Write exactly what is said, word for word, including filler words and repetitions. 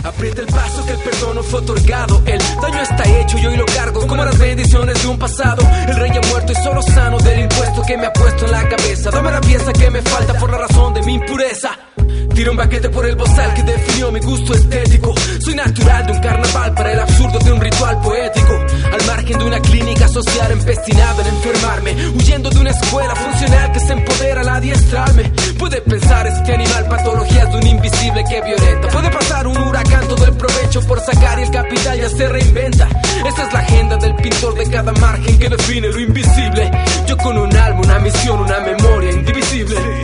Aprieta el paso que el perdón no fue otorgado. El daño está hecho y hoy lo cargo como las bendiciones de un pasado. El rey ha muerto y solo sano del impuesto que me ha puesto en la cabeza. Dame la pieza que me falta por la razón de mi impureza. Tiro un baquete por el bozal que definió mi gusto estético. Soy natural de un carnaval para el absurdo de un ritual poético. Al margen de una clínica social empestinado en enfermarme, huyendo de una escuela funcional que se empodera al adiestrarme. Puede pensar este animal patologías de un invisible que violenta. Puede pasar un huracán, todo el provecho por sacar y el capital ya se reinventa. Esa es la agenda del pintor de cada margen que define lo invisible. Yo con un alma, una misión, una memoria indivisible.